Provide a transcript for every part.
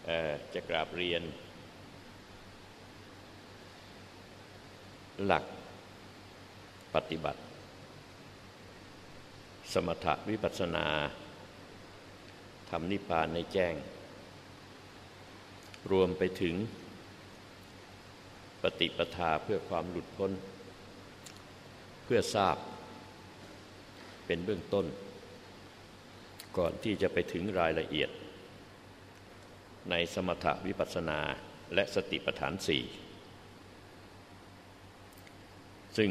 จะกราบเรียนหลักปฏิบัติสมถะวิปัสสนาทำนิพพานในแจ้งรวมไปถึงปฏิปทาเพื่อความหลุดพ้นเพื่อทราบเป็นเบื้องต้นก่อนที่จะไปถึงรายละเอียดในสมถะวิปัสสนาและสติปัฏฐานสี่ซึ่ง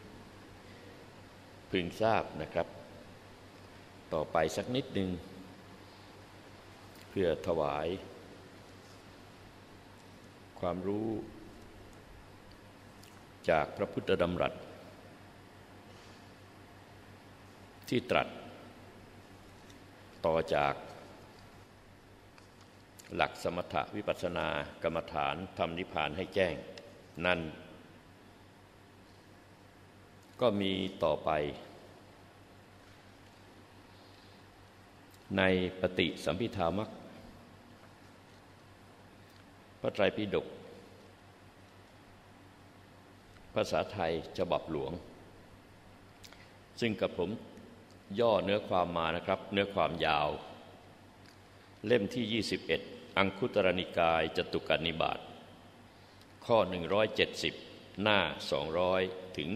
พึงทราบนะครับต่อไปสักนิดหนึ่งเพื่อถวายความรู้จากพระพุทธดำรัสที่ตรัสต่อจากหลักสมถะวิปัสสนากรรมฐานทำนิพพานให้แจ้งนั้นก็มีต่อไปในปฏิสัมภิทามรรคพระไตรปิฎกภาษาไทยฉบับหลวงซึ่งกับผมย่อเนื้อความมานะครับเนื้อความยาวเล่มที่21อังคุตรนิกายจตุกนิบาตข้อ170หน้า200ถึง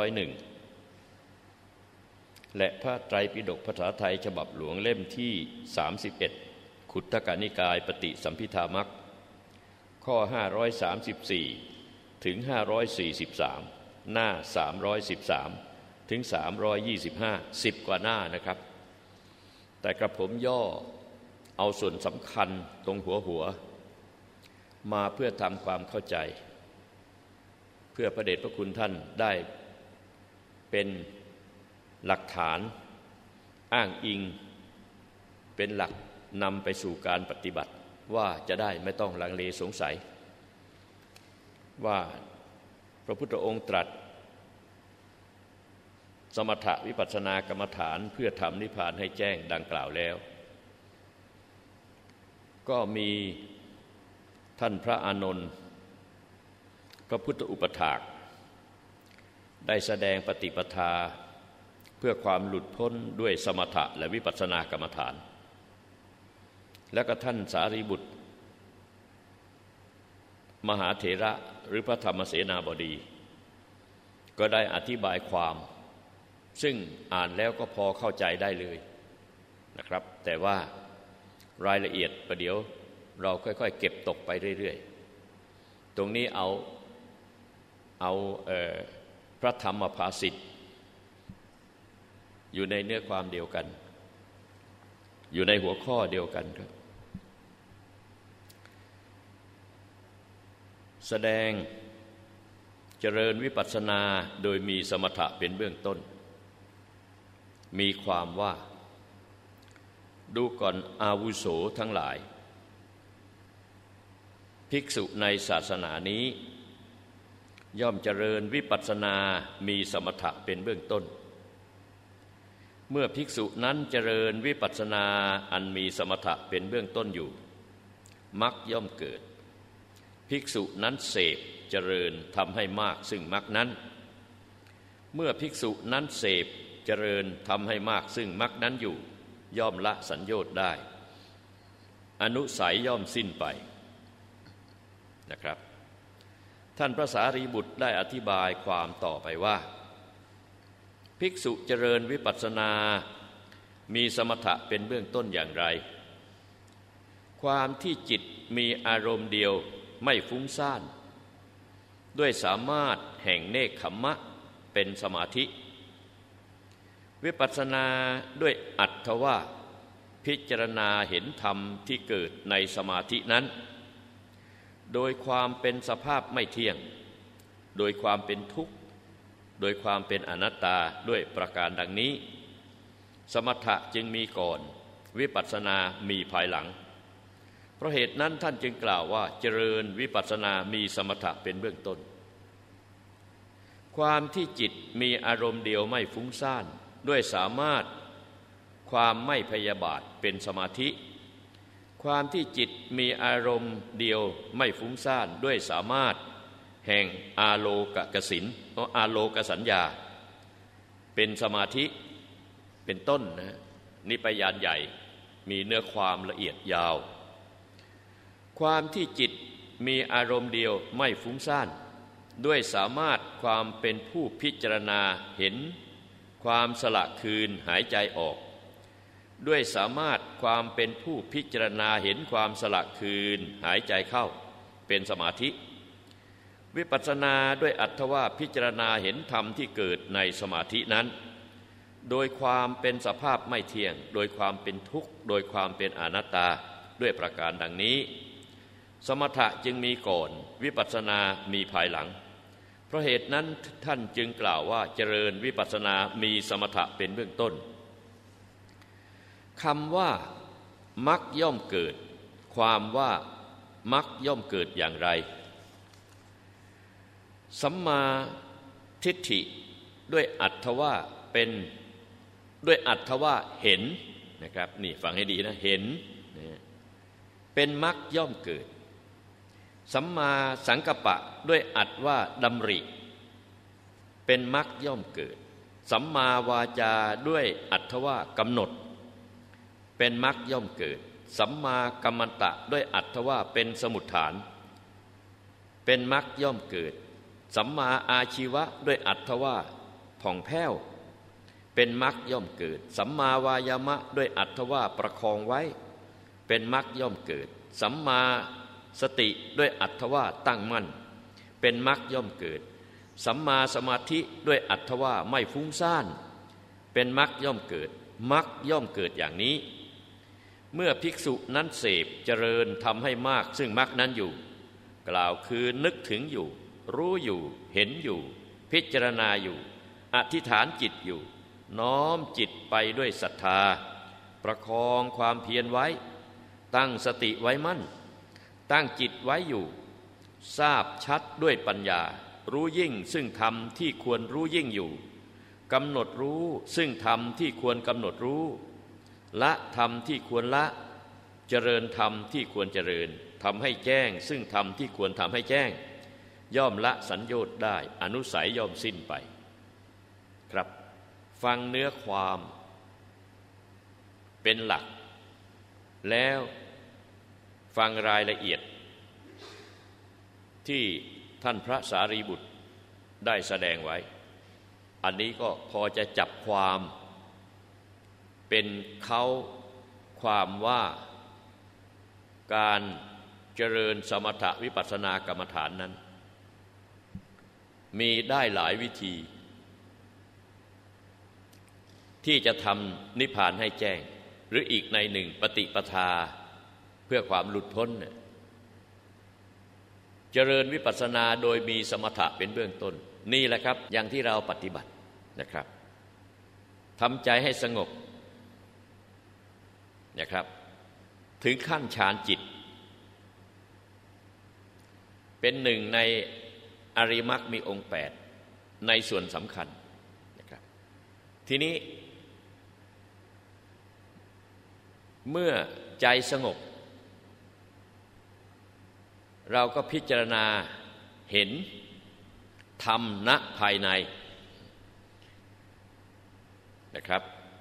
201และพระไตรปิฎกภาษาไทยฉบับหลวงเล่มที่31ขุททกนิกายปฏิสัมภิทามรรคข้อ534ถึง543หน้า313ถึง325 10กว่าหน้านะครับแต่กระผมย่อเอาส่วนสำคัญตรงหัวมาเพื่อทำความเข้าใจเพื่อพระเดชพระคุณท่านได้เป็นหลักฐานอ้างอิงเป็นหลักนำไปสู่การปฏิบัติว่าจะได้ไม่ต้องลังเลสงสัยว่าพระพุทธองค์ตรัสสมถะวิปัสสนากรรมฐานเพื่อทำนิพพานให้แจ้งดังกล่าวแล้วก็มีท่านพระอานนท์พระพุทธอุปถากได้แสดงปฏิปทาเพื่อความหลุดพ้นด้วยสมถะและวิปัสสนากรรมฐานและก็ท่านสารีบุตรมหาเถระหรือพระธรรมเสนาบดีก็ได้อธิบายความซึ่งอ่านแล้วก็พอเข้าใจได้เลยนะครับแต่ว่ารายละเอียดประเดี๋ยวเราค่อยๆเก็บตกไปเรื่อยๆตรงนี้เอาพระธรรมภาษิตอยู่ในเนื้อความเดียวกันอยู่ในหัวข้อเดียวกันครับแสดงเจริญวิปัสสนาโดยมีสมถะเป็นเบื้องต้นมีความว่าดูก่อนอาวุโสทั้งหลายภิกษุในศาสนานี้ย่อมเจริญวิปัสสนามีสมถะเป็นเบื้องต้นเมื่อภิกษุนั้นเจริญวิปัสสนาอันมีสมถะเป็นเบื้องต้นอยู่มรรคย่อมเกิดภิกษุนั้นเสพเจริญทำให้มากซึ่งมรรคนั้นเมื่อภิกษุนั้นเสพเจริญทำให้มากซึ่งมรรคนั้นอยู่ย่อมละสัญโยชน์ได้อนุสัยย่อมสิ้นไปนะครับท่านพระสารีบุตรได้อธิบายความต่อไปว่าภิกษุเจริญวิปัสสนามีสมถะเป็นเบื้องต้นอย่างไรความที่จิตมีอารมณ์เดียวไม่ฟุ้งซ่านด้วยสามารถแห่งเนกขัมมะเป็นสมาธิวิปัสสนาด้วยอัตถว่าพิจารณาเห็นธรรมที่เกิดในสมาธินั้นโดยความเป็นสภาพไม่เที่ยงโดยความเป็นทุกข์โดยความเป็นอนัตตาด้วยประการดังนี้สมถะจึงมีก่อนวิปัสสนามีภายหลังเพราะเหตุนั้นท่านจึงกล่าวว่าเจริญวิปัสสนามีสมถะเป็นเบื้องต้นความที่จิตมีอารมณ์เดียวไม่ฟุ้งซ่านด้วยสามารถความไม่พยาบาทเป็นสมาธิความที่จิตมีอารมณ์เดียวไม่ฟุ้งซ่านด้วยสามารถแห่งอาโลกสินอาโลกสัญญาเป็นสมาธิเป็นต้นนะนิพพานใหญ่มีเนื้อความละเอียดยาวความที่จิตมีอารมณ์เดียวไม่ฟุ้งซ่านด้วยสามารถความเป็นผู้พิจารณาเห็นความสละคืนหายใจออกด้วยสามารถความเป็นผู้พิจารณาเห็นความสละคืนหายใจเข้าเป็นสมาธิวิปัสสนาด้วยอัตถว่าพิจารณาเห็นธรรมที่เกิดในสมาธินั้นโดยความเป็นสภาพไม่เที่ยงโดยความเป็นทุกข์โดยความเป็นอนัตตาด้วยประการดังนี้สมถะจึงมีก่อนวิปัสสนามีภายหลังเพราะเหตุนั้นท่านจึงกล่าวว่าเจริญวิปัสสนามีสมถะเป็นเบื้องต้นคำว่ามรรคย่อมเกิดความว่ามรรคย่อมเกิดอย่างไรสัมมาทิฏฐิด้วยอัตถว่าเป็นด้วยอัตถว่าเห็นนะครับนี่ฟังให้ดีนะเห็นเป็นมรรคย่อมเกิดสัมมาสังกัปปะด้วยอัตว่าดำริเป็นมรรคย่อมเกิดสัมมาวาจาด้วยอัตถว่ากำหนดเป็นมรรคย่อมเกิดสัมมากัมมันตะด้วยอัตถว่าเป็นสมุฏฐานเป็นมรรคย่อมเกิดสัมมาอาชีวะด้วยอัตถว่าผ่องแผ้วเป็นมรรคย่อมเกิดสัมมาวายามะด้วยอัตถว่าประคองไว้เป็นมรรคย่อมเกิดสัมมาสติด้วยอัตถว่าตั้งมั่นเป็นมรรคย่อมเกิดสัมมาสมาธิด้วยอัตถว่าไม่ฟุ้งซ่านเป็นมรรคย่อมเกิดมรรคย่อมเกิดอย่างนี้เมื่อภิกษุนั้นเสพเจริญทำให้มากซึ่งมรรคนั้นอยู่กล่าวคือนึกถึงอยู่รู้อยู่เห็นอยู่พิจารณาอยู่อธิษฐานจิตอยู่น้อมจิตไปด้วยศรัทธาประคองความเพียรไว้ตั้งสติไว้มั่นตั้งจิตไว้อยู่ทราบชัดด้วยปัญญารู้ยิ่งซึ่งธรรมที่ควรรู้ยิ่งอยู่กำหนดรู้ซึ่งธรรมที่ควรกำหนดรู้ละธรรมที่ควรละเจริญธรรมที่ควรเจริญทำให้แจ้งซึ่งธรรมที่ควรทำให้แจ้งย่อมละสัญโยชน์ได้อนุสัยย่อมสิ้นไปครับฟังเนื้อความเป็นหลักแล้วฟังรายละเอียดที่ท่านพระสารีบุตรได้แสดงไว้อันนี้ก็พอจะจับความเป็นเขาความว่าการเจริญสมถะวิปัสสนากรรมฐานนั้นมีได้หลายวิธีที่จะทำนิพพานให้แจ้งหรืออีกในหนึ่งปฏิปทาเพื่อความหลุดพ้นเจริญวิปัสสนาโดยมีสมถะเป็นเบื้องต้นนี่แหละครับอย่างที่เราปฏิบัตินะครับทำใจให้สงบนะครับถึงขั้นฌานจิตเป็นหนึ่งในอริยมรรคมีองค์8ในส่วนสำคัญนะครับทีนี้เมื่อใจสงบเราก็พิจารณาเห็นธรรมณภายในนะครับ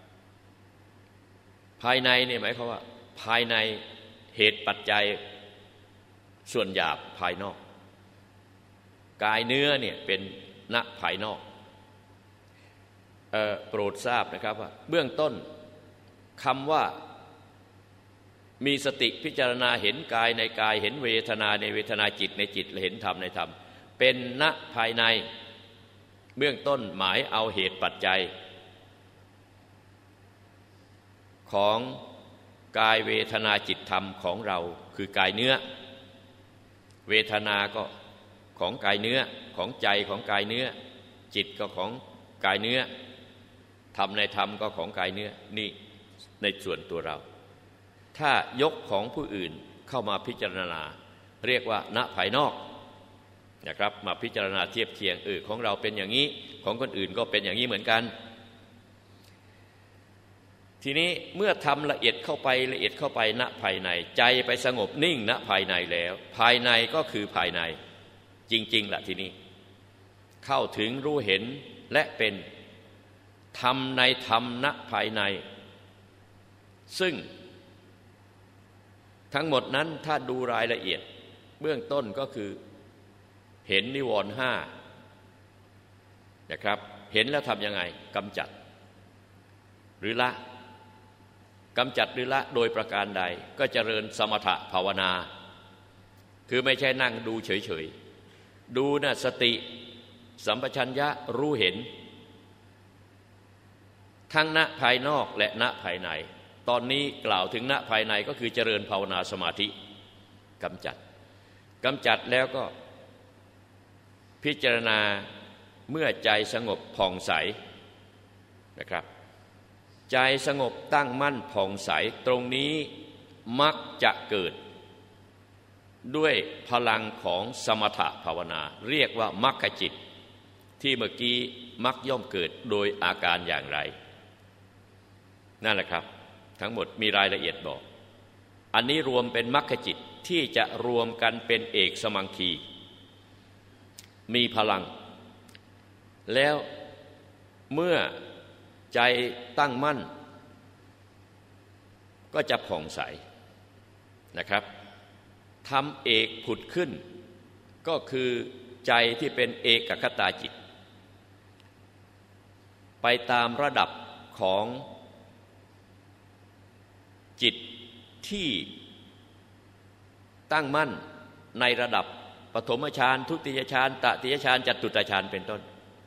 ภายในเนี่ยหมายความว่าภายในเหตุปัจจัยส่วนหยาบภายนอกกายเนื้อเนี่ยเป็นณภายนอกโปรดทราบนะครับว่าเบื้องต้นคำว่ามีสติพิจารณาเห็นกายในกายเห็นเวทนาในเวทนาจิตในจิตและเห็นธรรมในธรรมเป็นณภายในเบื้องต้นหมายเอาเหตุปัจจัยของกายเวทนาจิตธรรมของเราคือกายเนื้อเวทนาก็ของกายเนื้อของใจของกายเนื้อจิตก็ของกายเนื้อธรรมในธรรมก็ของกายเนื้อนี่ในส่วนตัวเราถ้ายกของผู้อื่นเข้ามาพิจารณาเรียกว่าณภายนอกนะครับมาพิจารณาเทียบเคียงของเราเป็นอย่างนี้ของคนอื่นก็เป็นอย่างนี้เหมือนกันททีนี้เมื่อทำละเอียดเข้าไปละเอียดเข้าไปณภายในใจไปสงบนิ่งณภายในแล้วภายในก็คือภายในจริงๆล่ะทีนี้เข้าถึงรู้เห็นและเป็นธรรมในธรรมณภายในซึ่งทั้งหมดนั้นถ้าดูรายละเอียดเบื้องต้นก็คือเห็นนิวรณ์ห้านะครับเห็นแล้วทำยังไงกำจัดหรือละกำจัดหรือละโดยประการใดก็เจริญสมถะภาวนาคือไม่ใช่นั่งดูเฉยๆดูนะสติสัมปชัญญะรู้เห็นทั้งณภายนอกและณภายในตอนนี้กล่าวถึงณภายในก็คือเจริญภาวนาสมาธิกำจัดแล้วก็พิจารณาเมื่อใจสงบผ่องใสนะครับใจสงบตั้งมั่นผ่องใสตรงนี้มักจะเกิดด้วยพลังของสมถะภาวนาเรียกว่ามรรคจิตที่เมื่อกี้มักย่อมเกิดโดยอาการอย่างไรนั่นแหละครับทั้งหมดมีรายละเอียดบอกอันนี้รวมเป็นมรรคจิตที่จะรวมกันเป็นเอกสมังคีมีพลังแล้วเมื่อใจตั้งมั่นก็จะผ่องใสนะครับทำเอกผุดขึ้นก็คือใจที่เป็นเอกคตาจิตไปตามระดับของจิตที่ตั้งมั่นในระดับปฐมฌานทุติยฌานตติยฌานจตุตฌานเป็นต้น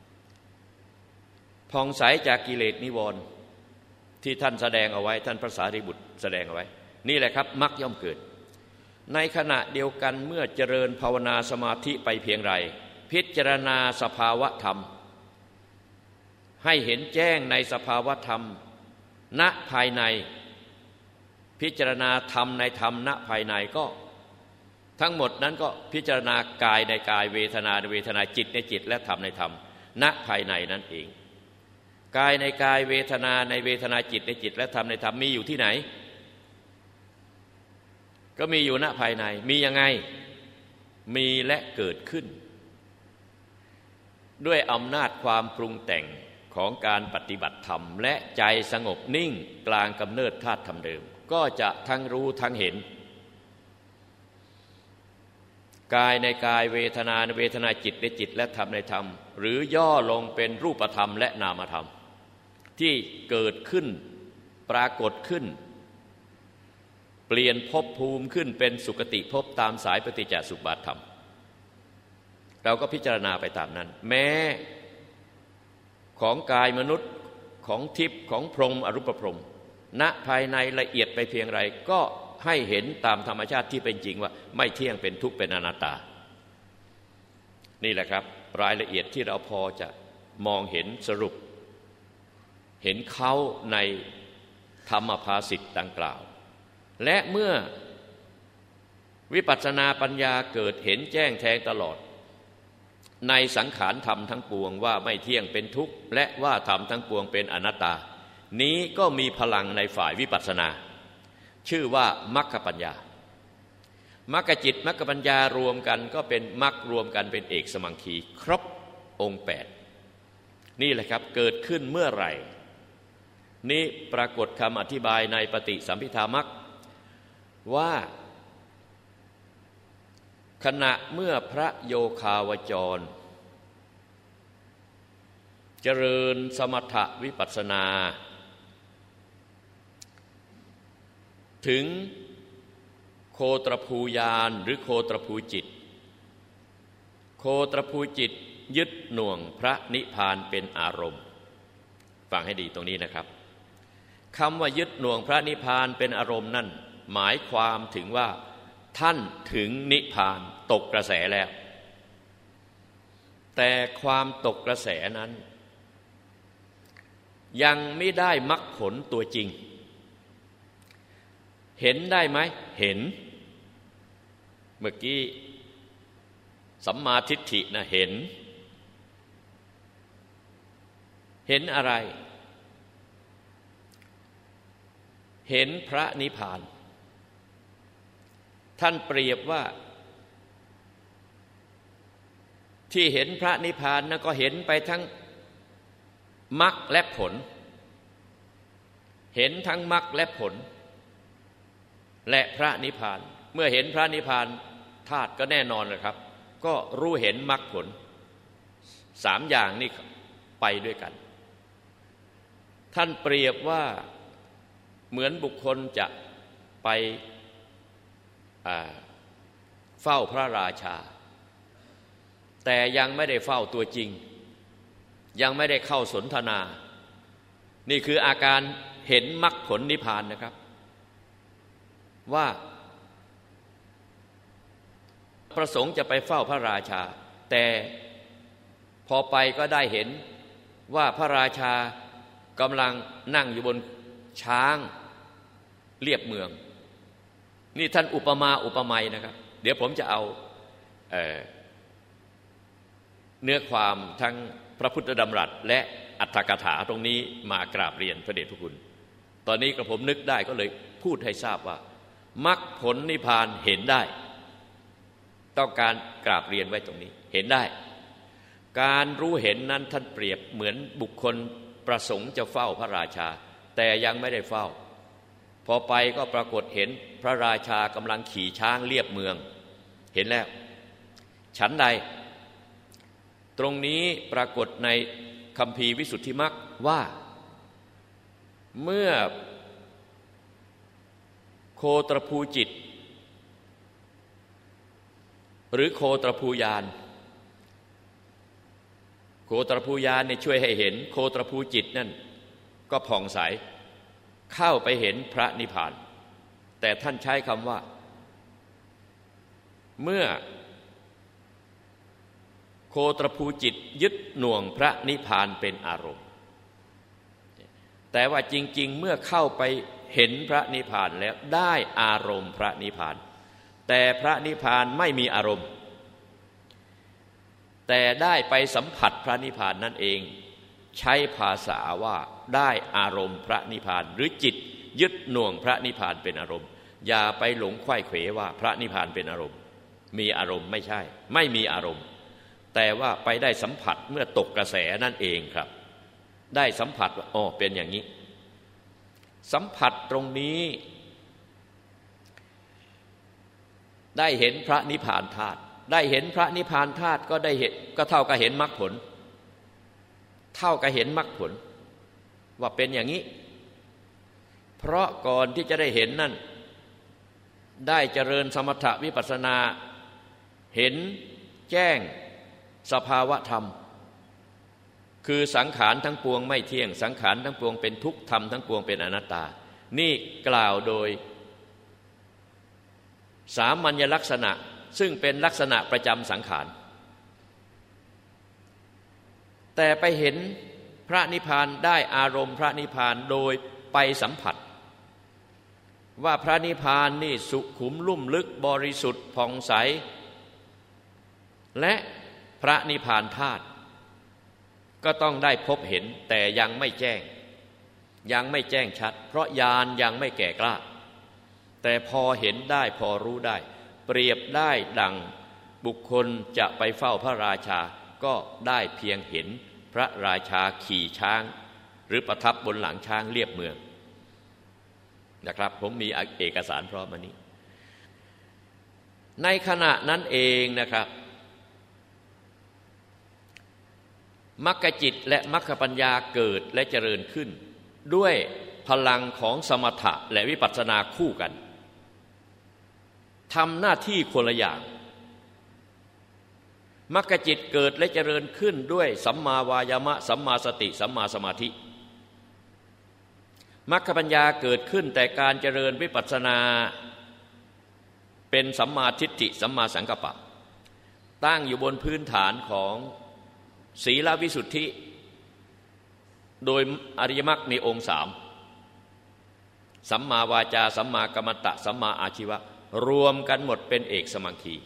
ผ่องใสจากกิเลสนิวรณ์ที่ท่านแสดงเอาไว้ท่านพระสารีบุตรแสดงเอาไว้นี่แหละครับมรรคย่อมเกิดในขณะเดียวกันเมื่อเจริญภาวนาสมาธิไปเพียงไรพิจารณาสภาวะธรรมให้เห็นแจ้งในสภาวะธรรมณภายในพิจารณาธรรมในธรรมณภายในก็ทั้งหมดนั้นก็พิจารณากายในกายเวทนาในเวทนาจิตในจิตและธรรมในธรรมณภายในนั่นเองกายในกายเวทนาในเวทนาจิตในจิตและธรรมในธรรมมีอยู่ที่ไหนก็มีอยู่ณภายในมียังไงมีและเกิดขึ้นด้วยอำนาจความปรุงแต่งของการปฏิบัติธรรมและใจสงบนิ่งกลางกำเนิดธาตุธรรมเดิมก็จะทั้งรู้ทั้งเห็นกายในกายเวทนาในเวทนาจิตในจิตและธรรมในธรรมหรือย่อลงเป็นรูปธรรมและนามธรรมที่เกิดขึ้นปรากฏขึ้นเปลี่ยนภพภูมิขึ้นเป็นสุคติภพตามสายปฏิจจสุบาทธรรมเราก็พิจารณาไปตามนั้นแม้ของกายมนุษย์ของทิพย์ของพรหมอรูปพรหมณภายในละเอียดไปเพียงไรก็ให้เห็นตามธรรมชาติที่เป็นจริงว่าไม่เที่ยงเป็นทุกข์เป็นอนัตตานี่แหละครับรายละเอียดที่เราพอจะมองเห็นสรุปเห็นเขาในธรรมภาสิทธิ์ดังกล่าวและเมื่อวิปัสสนาปัญญาเกิดเห็นแจ้งแทงตลอดในสังขารธรรมทั้งปวงว่าไม่เที่ยงเป็นทุกข์และว่าธรรมทั้งปวงเป็นอนัตตานี้ก็มีพลังในฝ่ายวิปัสสนาชื่อว่ามรรคปัญญามรรคจิตมรรคปัญญารวมกันก็เป็นมรรครวมกันเป็นเอกสมังคีครบองค์8นี่แหละครับเกิดขึ้นเมื่อไหร่นี่ปรากฏคำอธิบายในปฏิสัมภิทามรรคว่าขณะเมื่อพระโยคาวจรเจริญสมถวิปัสสนาถึงโคตรภูญาณหรือโคตรภูจิตโคตรภูจิตยึดหน่วงพระนิพพานเป็นอารมณ์ฟังให้ดีตรงนี้นะครับคำว่ายึดหน่วงพระนิพพานเป็นอารมณ์นั่นหมายความถึงว่าท่านถึงนิพพานตกกระแสแล้วแต่ความตกกระแสนั้นยังไม่ได้มรรคผลตัวจริงเห็นได้ไหมเห็นเมื่อกี้สัมมาทิฏฐินะเห็นอะไรเห็นพระนิพพานท่านเปรียบว่าที่เห็นพระนิพพานนั้นก็เห็นไปทั้งมรรคและผลเห็นทั้งมรรคและผลและพระนิพพานเมื่อเห็นพระนิพพานธาตุก็แน่นอนเลยครับก็รู้เห็นมรรคผลสามอย่างนี้ไปด้วยกันท่านเปรียบว่าเหมือนบุคคลจะไปเฝ้าพระราชาแต่ยังไม่ได้เฝ้าตัวจริงยังไม่ได้เข้าสนทนานี่คืออาการเห็นมรรคผลนิพพานนะครับว่าประสงค์จะไปเฝ้าพระราชาแต่พอไปก็ได้เห็นว่าพระราชากำลังนั่งอยู่บนช้างเรียบเมืองนี่ท่านอุปมาอุปไมยนะครับเดี๋ยวผมจะเอาเนื้อความทั้งพระพุทธดำรัสและอรรถกถาตรงนี้มากราบเรียนพระเดชพระคุณตอนนี้กระผมนึกได้ก็เลยพูดให้ทราบว่ามรรคผลนิพพานเห็นได้ต้องการกราบเรียนไว้ตรงนี้เห็นได้การรู้เห็นนั้นท่านเปรียบเหมือนบุคคลประสงค์จะเฝ้าพระราชาแต่ยังไม่ได้เฝ้าพอไปก็ปรากฏเห็นพระราชากำลังขี่ช้างเลียบเมืองเห็นแล้วฉันใดตรงนี้ปรากฏในคัมภีร์วิสุทธิมรรคว่าเมื่อโคตรภูจิตหรือโคตรภูญาณโคตรภูญาณเนี่ยช่วยให้เห็นโคตรภูจิตนั่นก็ผ่องใสเข้าไปเห็นพระนิพพานแต่ท่านใช้คำว่าเมื่อโคตรภูจิตยึดหน่วงพระนิพพานเป็นอารมณ์แต่ว่าจริงๆเมื่อเข้าไปเห็นพระนิพพานแล้วได้อารมณ์พระนิพพานแต่พระนิพพานไม่มีอารมณ์แต่ได้ไปสัมผัสพระนิพพานนั่นเองใช้ภาษาว่าได้อารมณ์พระนิพพานหรือจิตยึดหน่วงพระนิพพานเป็นอารมณ์อย่าไปหลงไขว้เขวว่าพระนิพพานเป็นอารมณ์มีอารมณ์ไม่ใช่ไม่มีอารมณ์แต่ว่าไปได้สัมผัสเมื่อตกกระแสนั่นเองครับได้สัมผัสว่าอ๋อเป็นอย่างนี้สัมผัสตรงนี้ได้เห็นพระนิพพานธาตุได้เห็นพระนิพพานธาตุก็ได้เห็นก็เท่ากับเห็นมรรคผลเท่ากับเห็นมรรคผลว่าเป็นอย่างนี้เพราะก่อนที่จะได้เห็นนั่นได้เจริญสมถะวิปัสสนาเห็นแจ้งสภาวะธรรมคือสังขารทั้งปวงไม่เที่ยงสังขารทั้งปวงเป็นทุกข์ธรรมทั้งปวงเป็นอนัตตานี่กล่าวโดยสามัญลักษณะซึ่งเป็นลักษณะประจำสังขารแต่ไปเห็นพระนิพพานได้อารมณ์พระนิพพานโดยไปสัมผัสว่าพระนิพพานนี่สุขุมลุ่มลึกบริสุทธิ์ผ่องใสและพระนิพพานธาตุก็ต้องได้พบเห็นแต่ยังไม่แจ้งยังไม่แจ้งชัดเพราะญาณยังไม่แก่กล้าแต่พอเห็นได้พอรู้ได้เปรียบได้ดังบุคคลจะไปเฝ้าพระราชาก็ได้เพียงเห็นพระราชาขี่ช้างหรือประทับบนหลังช้างเรียบเมืองนะครับผมมีเอกสารพร้อมมานี้ในขณะนั้นเองนะครับมรรคจิตและมรรคปัญญาเกิดและเจริญขึ้นด้วยพลังของสมถะและวิปัสสนาคู่กันทำหน้าที่คนละอย่างมรรคจิตเกิดและเจริญขึ้นด้วยสัมมาวายามะสัมมาสติสัมมาสมาธิมรรคปัญญาเกิดขึ้นแต่การเจริญวิปัสสนาเป็นสัมมาทิฏฐิสัมมาสังกัปปะตั้งอยู่บนพื้นฐานของศีลวิสุทธิโดยอริยมรรคมีองค์สามสัมมาวาจาสัมมากัมมันตะสัมมาอาชีวะรวมกันหมดเป็นเอกสมังคี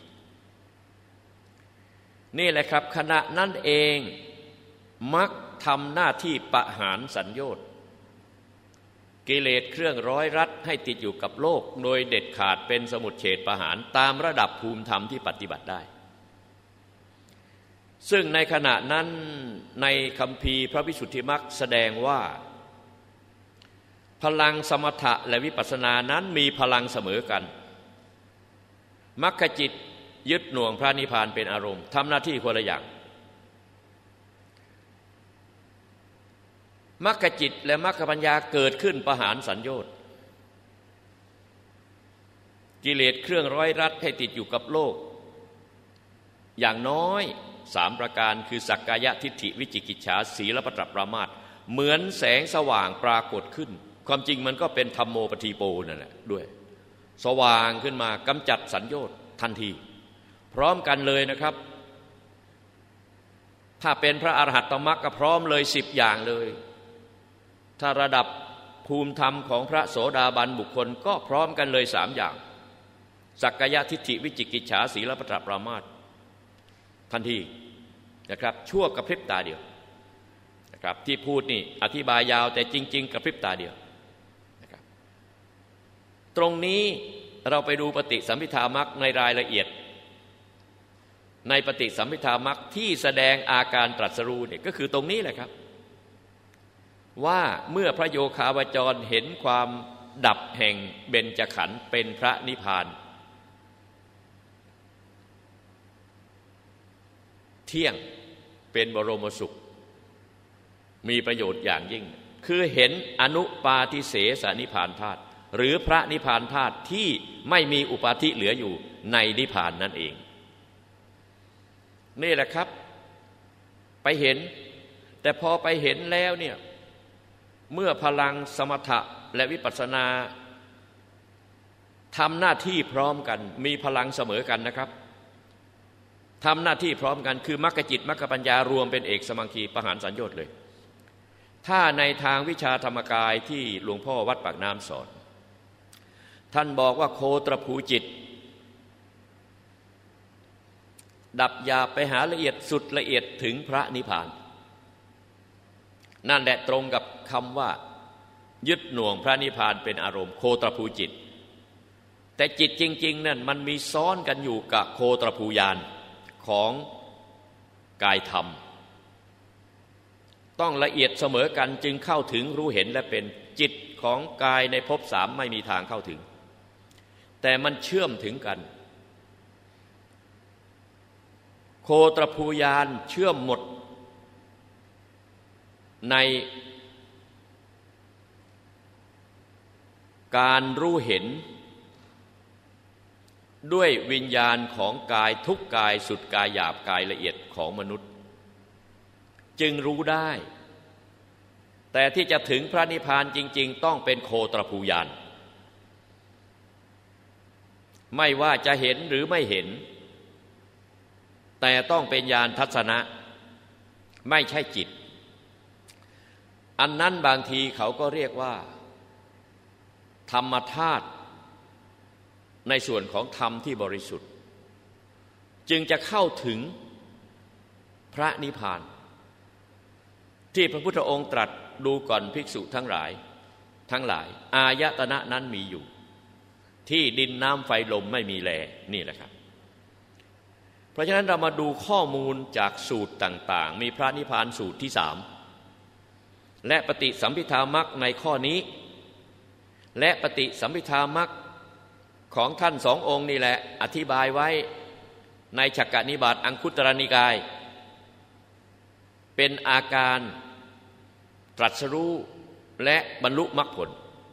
นี่แหละครับขณะนั้นเองมรรคทำหน้าที่ปะหารสัญโยชน์กิเลสเครื่องร้อยรัดให้ติดอยู่กับโลกโดยเด็ดขาดเป็นสมุจเฉทประหารตามระดับภูมิธรรมที่ปฏิบัติได้ซึ่งในขณะนั้นในคัมภีร์พระวิสุทธิมรรคแสดงว่าพลังสมถะและวิปัสสนานั้นมีพลังเสมอกันมรรคจิตยึดหน่วงพระนิพพานเป็นอารมณ์ทำหน้าที่คนละอย่างมรรคจิตและมรรคปัญญาเกิดขึ้นประหารสัญโยชน์กิเลสเครื่องร้อยรัดให้ติดอยู่กับโลกอย่างน้อย3ประการคือสักกายทิฏฐิวิจิกิจฉาศีลปตปรามาสเหมือนแสงสว่างปรากฏขึ้นความจริงมันก็เป็นธัมโมปฏิโปนั่นแหละด้วยสว่างขึ้นมากำจัดสัญโยชน์ทันทีพร้อมกันเลยนะครับถ้าเป็นพระอรหัตตมรรคก็พร้อมเลย10อย่างเลยถ้าระดับภูมิธรรมของพระโสดาบันบุคคลก็พร้อมกันเลย3อย่างสักกายทิฏฐิวิจิกิจฉาศีลปตปรามาสทันทีนะครับชั่วกระพริบตาเดียวนะครับที่พูดนี่อธิบายยาวแต่จริงๆกระพริบตาเดียวนะครับตรงนี้เราไปดูปฏิสัมภิทามรรคในรายละเอียดในปฏิสัมภิทามรรคที่แสดงอาการตรัสรู้เนี่ยก็คือตรงนี้แหละครับว่าเมื่อพระโยคาวจรเห็นความดับแห่งเบญจขันธ์เป็นพระนิพพานเที่ยงเป็นบรมสุขมีประโยชน์อย่างยิ่งคือเห็นอนุปาทิเสสนิพพานธาตุหรือพระนิพพานธาตุที่ไม่มีอุปาทิเหลืออยู่ในนิพพานนั่นเองนี่แหละครับไปเห็นแต่พอไปเห็นแล้วเนี่ยเมื่อพลังสมถะและวิปัสสนาทำหน้าที่พร้อมกันมีพลังเสมอกันนะครับทำหน้าที่พร้อมกันคือมรรคจิตมรรคปัญญารวมเป็นเอกสมังคีประหารสัญโยชน์เลยถ้าในทางวิชาธรรมกายที่หลวงพ่อวัดปากน้ำสอนท่านบอกว่าโคตรภูจิตดับหยาบไปหาละเอียดสุดละเอียดถึงพระนิพพานนั่นแหละตรงกับคำว่ายึดหน่วงพระนิพพานเป็นอารมณ์โคตรภูจิตแต่จิตจริงๆนั่นมันมีซ้อนกันอยู่กับโคตรภูญาณของกายธรรมต้องละเอียดเสมอกันจึงเข้าถึงรู้เห็นและเป็นจิตของกายในภพ3ไม่มีทางเข้าถึงแต่มันเชื่อมถึงกันโคตรภูญาณเชื่อมหมดในการรู้เห็นด้วยวิญญาณของกายทุกกายสุดกายหยาบกายละเอียดของมนุษย์จึงรู้ได้แต่ที่จะถึงพระนิพพานจริงๆต้องเป็นโคตรภูญาณไม่ว่าจะเห็นหรือไม่เห็นแต่ต้องเป็นญาณทัศนะไม่ใช่จิตอันนั้นบางทีเขาก็เรียกว่าธรรมธาตุในส่วนของธรรมที่บริสุทธิ์จึงจะเข้าถึงพระนิพพานที่พระพุทธองค์ตรัสดูก่อนภิกษุทั้งหลายอายตนะนั้นมีอยู่ที่ดินน้ำไฟลมไม่มีแลนี่แหละครับเพราะฉะนั้นเรามาดูข้อมูลจากสูตรต่างๆมีพระนิพพานสูตรที่3และปฏิสัมภิทามรรคในข้อนี้และปฏิสัมภิทามรรคของท่าน2องค์นี่แหละอธิบายไว้ในฉักกนิบาตอังคุตรนิกายเป็นอาการตรัสรู้และบรรลุมรรคผล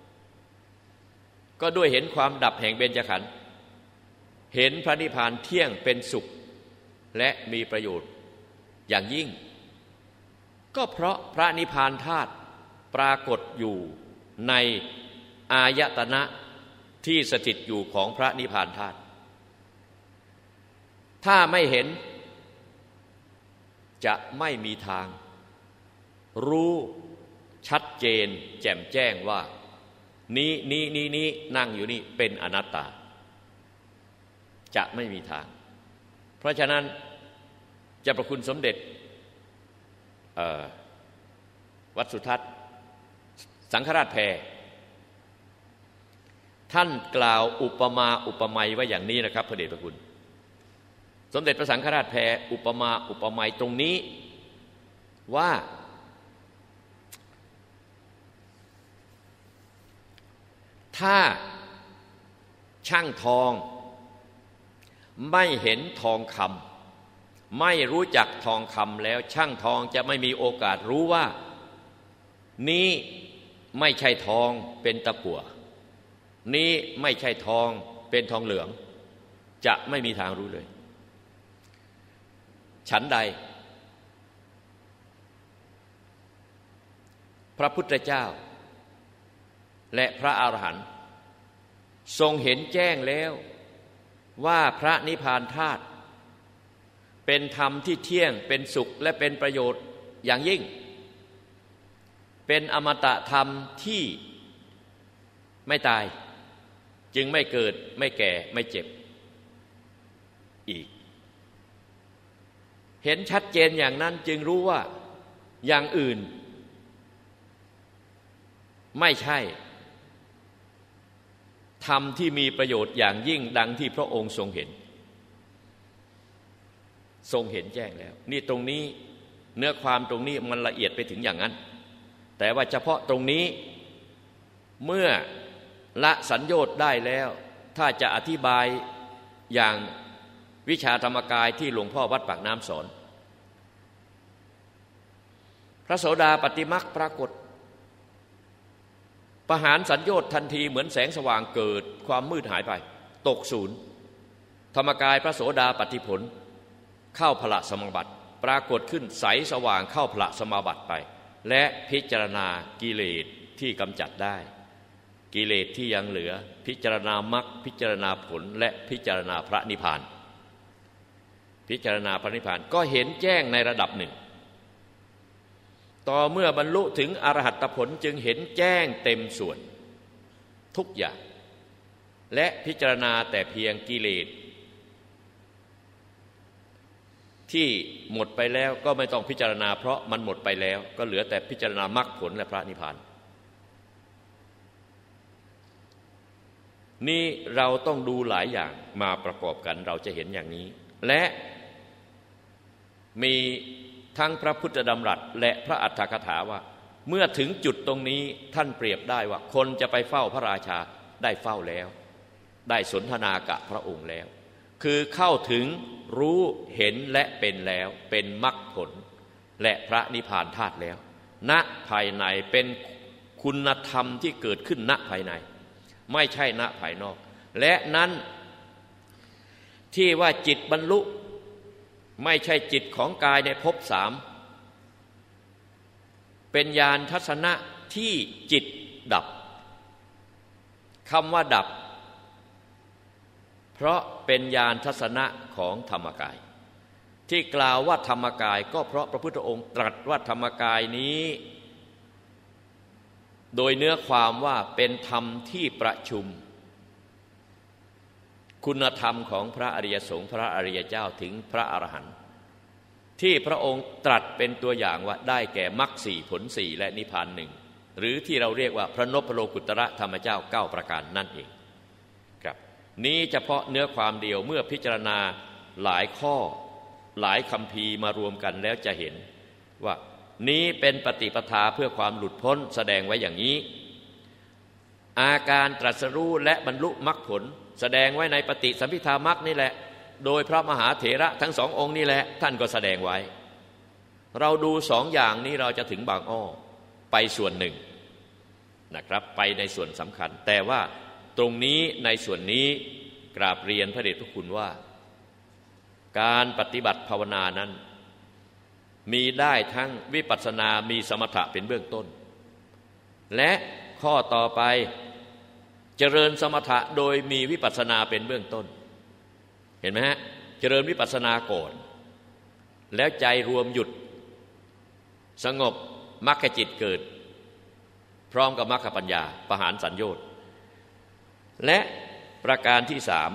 ก็ด้วยเห็นความดับแห่งเบญจขันธ์เห็นพระนิพพานเที่ยงเป็นสุขและมีประโยชน์อย่างยิ่งก็เพราะพระนิพพานธาตุปรากฏอยู่ในอายตนะที่สถิตอยู่ของพระนิพพานธาตุถ้าไม่เห็นจะไม่มีทางรู้ชัดเจนแจ่มแจ้งว่านี้นั่งอยู่นี่เป็นอนัตตาจะไม่มีทางเพราะฉะนั้นเจ้าพระคุณสมเด็จวัดสุทัศน์สังฆราชแพรท่านกล่าวอุปมาอุปไมยไว้อย่างนี้นะครับพระเดชพระคุณสมเด็จพระสังฆราชแพรอุปมาอุปไมยตรงนี้ว่าถ้าช่างทองไม่เห็นทองคำไม่รู้จักทองคำแล้วช่างทองจะไม่มีโอกาสรู้ว่านี้ไม่ใช่ทองเป็นตะกั่วนี้ไม่ใช่ทองเป็นทองเหลืองจะไม่มีทางรู้เลยฉันใดพระพุทธเจ้าและพระอรหันต์ทรงเห็นแจ้งแล้วว่าพระนิพพานธาตุเป็นธรรมที่เที่ยงเป็นสุขและเป็นประโยชน์อย่างยิ่งเป็นอมตะธรรมที่ไม่ตายจึงไม่เกิดไม่แก่ไม่เจ็บอีกเห็นชัดเจนอย่างนั้นจึงรู้ว่าอย่างอื่นไม่ใช่ธรรมที่มีประโยชน์อย่างยิ่งดังที่พระองค์ทรงเห็นแจ้งแล้วนี่ตรงนี้เนื้อความตรงนี้มันละเอียดไปถึงอย่างนั้นแต่ว่าเฉพาะตรงนี้เมื่อละสัญโยชน์ได้แล้วถ้าจะอธิบายอย่างวิชาธรรมกายที่หลวงพ่อวัดปากน้ำสอนพระโสดาปัตติมรรคปรากฏประหารสัญโยชน์ทันทีเหมือนแสงสว่างเกิดความมืดหายไปตกศูนย์ธรรมกายพระโสดาปัตติผลเข้าพละสมาบัติปรากฏขึ้นใสสว่างเข้าพละสมาบัติไปและพิจารณากิเลสที่กำจัดได้กิเลสที่ยังเหลือพิจารณามรรคพิจารณาผลและพิจารณาพระนิพพานพิจารณาพระนิพพานก็เห็นแจ้งในระดับหนึ่งต่อเมื่อบรรลุถึงอรหัตผลจึงเห็นแจ้งเต็มส่วนทุกอย่างและพิจารณาแต่เพียงกิเลสที่หมดไปแล้วก็ไม่ต้องพิจารณาเพราะมันหมดไปแล้วก็เหลือแต่พิจารณามรรคผลและพระนิพพานนี่เราต้องดูหลายอย่างมาประกอบกันเราจะเห็นอย่างนี้และมีทั้งพระพุทธดำรัสและพระอัตถกถาว่าเมื่อถึงจุดตรงนี้ท่านเปรียบได้ว่าคนจะไปเฝ้าพระราชาได้เฝ้าแล้วได้สนทนากับพระองค์แล้วคือเข้าถึงรู้เห็นและเป็นแล้วเป็นมรรคผลและพระนิพพานธาตุแล้วณภายในเป็นคุณธรรมที่เกิดขึ้นณภายในไม่ใช่ณภายนอกและนั้นที่ว่าจิตบรรลุไม่ใช่จิตของกายในภพสามเป็นญาณทัศนะที่จิตดับคำว่าดับเพราะเป็นญาณทัศนะของธรรมกายที่กล่าวว่าธรรมกายก็เพราะพระพุทธองค์ตรัสว่าธรรมกายนี้โดยเนื้อความว่าเป็นธรรมที่ประชุมคุณธรรมของพระอริยสงฆ์พระอริยเจ้าถึงพระอรหันต์ที่พระองค์ตรัสเป็นตัวอย่างว่าได้แก่มรรคสี่ผลสี่และนิพพานหนึ่งหรือที่เราเรียกว่าพระนพโลกุตระธรรมเจ้า9ประการนั่นเองครับนี้เฉพาะเนื้อความเดียวเมื่อพิจารณาหลายข้อหลายคัมภีร์มารวมกันแล้วจะเห็นว่านี้เป็นปฏิปทาเพื่อความหลุดพ้นแสดงไว้อย่างนี้อาการตรัสรู้และบรรลุมรรคผลแสดงไว้ในปฏิสัมภิทามรรคนี่แหละโดยพระมหาเถระทั้งสององค์นี่แหละท่านก็แสดงไว้เราดูสองอย่างนี้เราจะถึงบางอ้อไปส่วนหนึ่งนะครับไปในส่วนสำคัญแต่ว่าตรงนี้ในส่วนนี้กราบเรียนพระเดชพระคุณว่าการปฏิบัติภาวนานั้นมีได้ทั้งวิปัสสนามีสมถะเป็นเบื้องต้นและข้อต่อไปเจริญสมถะโดยมีวิปัสสนาเป็นเบื้องต้นเห็นไหมฮะเจริญวิปัสสนาก่อนแล้วใจรวมหยุดสงบมรรคจิตเกิดพร้อมกับมรรคปัญญาประหารสัญโยชน์และประการที่สาม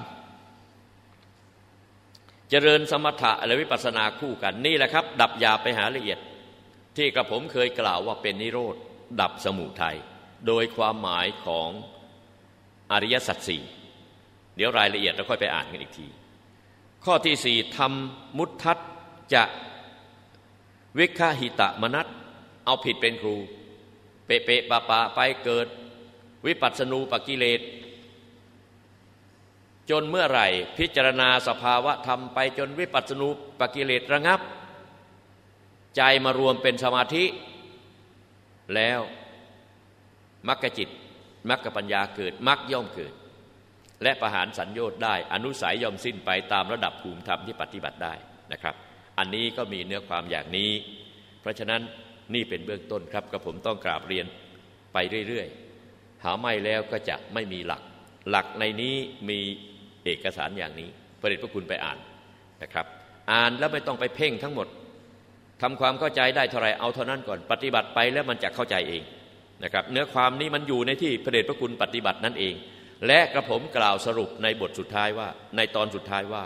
เจริญสมถะและวิปัสสนาคู่กันนี่แหละครับดับหยาบไปหาละเอียดที่กระผมเคยกล่าวว่าเป็นนิโรธดับสมุทัยโดยความหมายของอริยสัจสี่เดี๋ยวรายละเอียดเราค่อยไปอ่านกันอีกทีข้อที่สี่ทำมุทธัจจะวิคหิตมนัสเอาผิดเป็นครูเปะปะไปเกิดวิปัสสนูปกิเลสจนเมื่อไหร่พิจารณาสภาวะธรรมไปจนวิปัสสนูปกิเลสระงับใจมารวมเป็นสมาธิแล้วมรรคจิตมรรคปัญญาเกิดมรรคย่อมเกิดและประหารสัญโยชน์ได้อนุสัยย่อมสิ้นไปตามระดับภูมิธรรมที่ปฏิบัติได้นะครับอันนี้ก็มีเนื้อความอย่างนี้เพราะฉะนั้นนี่เป็นเบื้องต้นครับกับผมต้องกราบเรียนไปเรื่อยๆหาไม่แล้วก็จะไม่มีหลักในนี้มีเอกสารอย่างนี้พระเดชพระคุณไปอ่านนะครับอ่านแล้วไม่ต้องไปเพ่งทั้งหมดทำความเข้าใจได้เท่าไรเอาเท่านั้นก่อนปฏิบัติไปแล้วมันจะเข้าใจเองนะครับเนื้อความนี้มันอยู่ในที่พระเดชพระคุณปฏิบัตินั่นเองและกระผมกล่าวสรุปในบทสุดท้ายว่าในตอนสุดท้ายว่า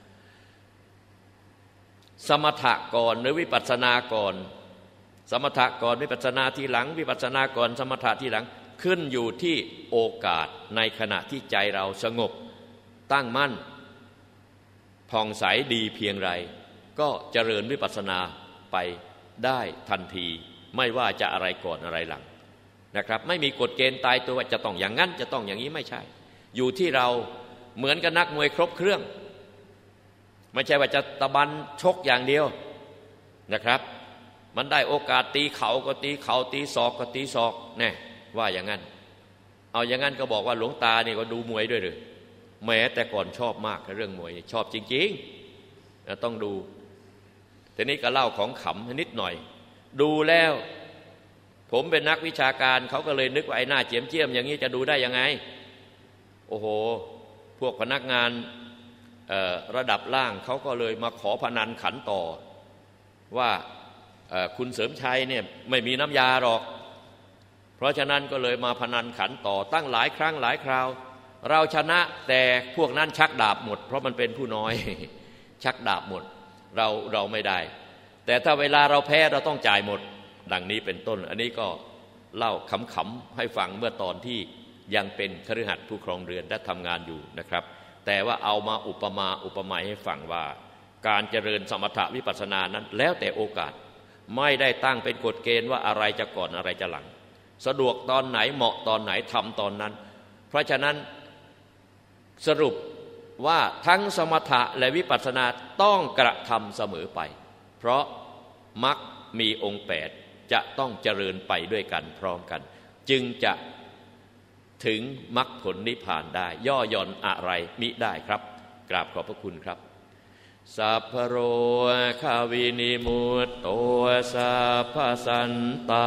สมถะก่อนหรือวิปัสสนาก่อนสมถะก่อนวิปัสสนาทีหลังวิปัสสนาก่อนสมถะทีหลังขึ้นอยู่ที่โอกาสในขณะที่ใจเราสงบตั้งมั่นผ่องใสดีเพียงไรก็เจริญวิปัสสนาไปได้ทันทีไม่ว่าจะอะไรก่อนอะไรหลังนะครับไม่มีกฎเกณฑ์ตายตัวว่าจะต้องอย่างนั้นจะต้องอย่างนี้ไม่ใช่อยู่ที่เราเหมือนกับนักมวยครบเครื่องไม่ใช่ว่าจะตะบันชกอย่างเดียวนะครับมันได้โอกาสตีเข่าก็ตีเข่าตีศอกก็ตีศอกแน่ว่าอย่างนั้นเอาอย่างนั้นก็บอกว่าหลวงตานี่ก็ดูมวยด้วยเลยแม้แต่ก่อนชอบมากเรื่องมวยชอบจริงๆต้องดูทีนี้ก็เล่าของขำนิดหน่อยดูแล้วผมเป็นนักวิชาการเขาก็เลยนึกว่าไอ้หน้าเจียมเจียมอย่างนี้จะดูได้ยังไงโอ้โหพวกพนักงานระดับล่างเขาก็เลยมาขอพนันขันต่อว่าคุณเสริมชัยเนี่ยไม่มีน้ำยาหรอกเพราะฉะนั้นก็เลยมาพนันขันต่อตั้งหลายครั้งหลายคราวเราชนะแต่พวกนั้นชักดาบหมดเพราะมันเป็นผู้น้อย ชักดาบหมดเราไม่ได้แต่ถ้าเวลาเราแพ้เราต้องจ่ายหมดดังนี้เป็นต้นอันนี้ก็เล่าขำๆให้ฟังเมื่อตอนที่ยังเป็นคฤหัสถ์ผู้ครองเรือนและทำงานอยู่นะครับแต่ว่าเอามาอุปมาให้ฟังว่าการเจริญสมถะวิปัสสนานั้นแล้วแต่โอกาสไม่ได้ตั้งเป็นกฎเกณฑ์ว่าอะไรจะก่อนอะไรจะหลังสะดวกตอนไหนเหมาะตอนไหนทำตอนนั้นเพราะฉะนั้นสรุปว่าทั้งสมถะและวิปัสสนาต้องกระทำเสมอไปเพราะมรรคมีองค์8จะต้องเจริญไปด้วยกันพร้อมกันจึงจะถึงมรรคผลนิพพานได้ย่อหย่อนอะไรมิได้ครับกราบขอบพระคุณครับสัพพโรคาวินิมุตโตสัพพสันตา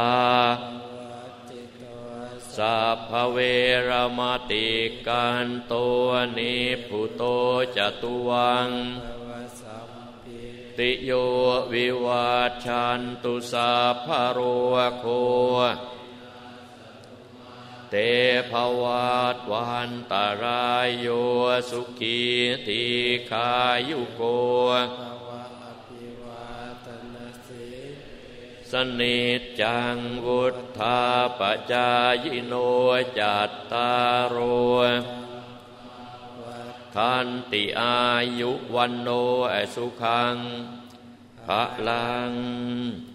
สัพพเวรมติกันโตนิพุโตจตุวังติโยวิวัชชันตุสัพพโรโคเตภวัตวันตรายโยสุขีทีขายุโกสนิจจังวุฒาปจายโนจัตตารโอทันติอายุวันโนสุขังพลัง